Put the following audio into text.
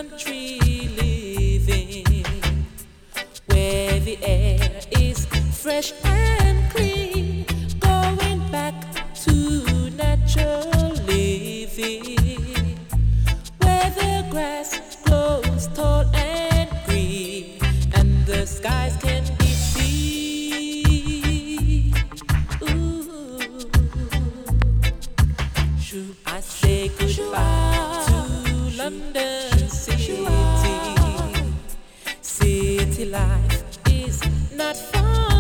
country living, where the air is fresh and clean, going back to natural living, where the grass grows tall and green, and the skies can be seen. Ooh. Should I say goodbye to London City? City life is not fun.